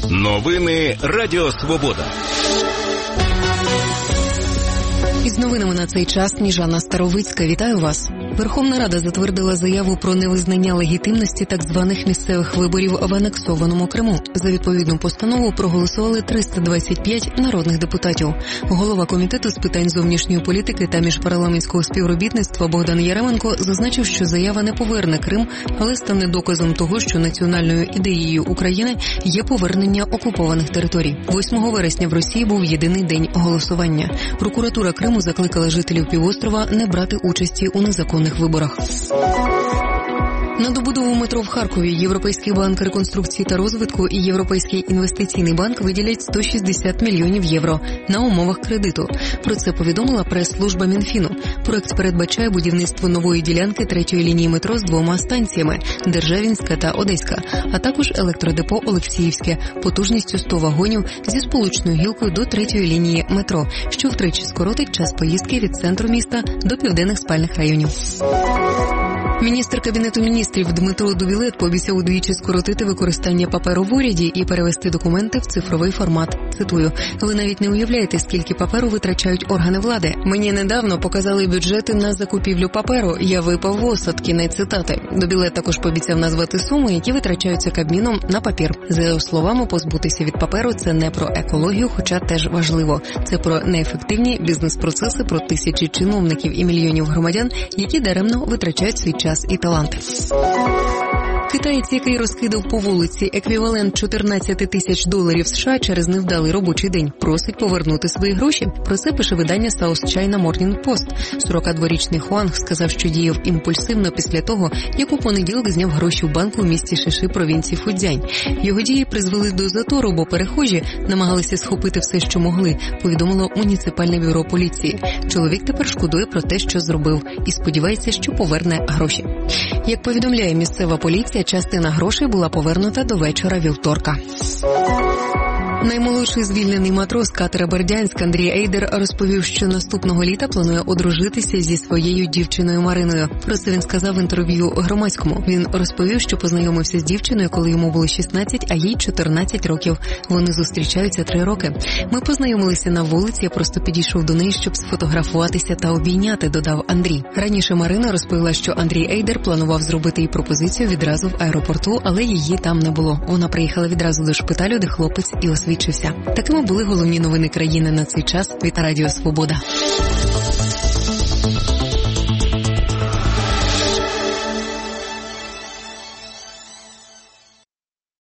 Новини Радіо Свобода. Із новинами на цей час Сніжана Старовицька. Вітаю вас. Верховна Рада затвердила заяву про невизнання легітимності так званих місцевих виборів в анексованому Криму. За відповідну постанову проголосували 325 народних депутатів. Голова Комітету з питань зовнішньої політики та міжпарламентського співробітництва Богдан Яременко зазначив, що заява не поверне Крим, але стане доказом того, що національною ідеєю України є повернення окупованих територій. 8 вересня в Росії був єдиний день голосування. Прокуратура Криму закликала жителів півострова не брати участі у незаконних виборах. На добудову метро в Харкові Європейський банк реконструкції та розвитку і Європейський інвестиційний банк виділять 160 мільйонів євро на умовах кредиту. Про це повідомила прес-служба Мінфіну. Проект передбачає будівництво нової ділянки третьої лінії метро з 2 станціями – Державінська та Одеська, а також електродепо Олексіївське потужністю 100 вагонів зі сполучною гілкою до третьої лінії метро, що втричі скоротить час поїздки від центру міста до південних спальних районів. Міністр Кабінету міністрів Дмитро Дубілет пообіцяв удвічі скоротити використання паперу в уряді і перевести документи в цифровий формат. Цитую: «Ви навіть не уявляєте, скільки паперу витрачають органи влади. Мені недавно показали бюджети на закупівлю паперу. Я випав в осад». Кінець цитати. Дубілет також пообіцяв назвати суми, які витрачаються Кабміном на папір. За його словами, позбутися від паперу – це не про екологію, хоча теж важливо. Це про неефективні бізнес-процеси, про тисячі чиновників і мільйонів громадян, які даремно витрачають свій час і таланти. Китаєць, який розкидав по вулиці еквівалент 14 тисяч доларів США через невдалий робочий день, просить повернути свої гроші. Про це пише видання South China Morning Post. 42-річний Хуанг сказав, що діяв імпульсивно після того, як у понеділок зняв гроші в банку в місті Шиши провінції Фудзянь. Його дії призвели до затору, бо перехожі намагалися схопити все, що могли, повідомило муніципальне бюро поліції. Чоловік тепер шкодує про те, що зробив, і сподівається, що поверне гроші. Як повідомляє місцева поліція, частина грошей була повернута до вечора вівторка. Наймолодший звільнений матрос катера «Бердянськ» Андрій Ейдер розповів, що наступного літа планує одружитися зі своєю дівчиною Мариною. Про це він сказав в інтерв'ю Громадському. Він розповів, що познайомився з дівчиною, коли йому було 16, а їй 14 років. Вони зустрічаються 3 роки. «Ми познайомилися на вулиці, я просто підійшов до неї, щоб сфотографуватися та обійняти», додав Андрій. Раніше Марина розповіла, що Андрій Ейдер планував зробити їй пропозицію відразу в аеропорту, але її там не було. Вона приїхала відразу до шпиталю, де хлопець і освідчився. Такими були головні новини країни на цей час від Радіо Свобода.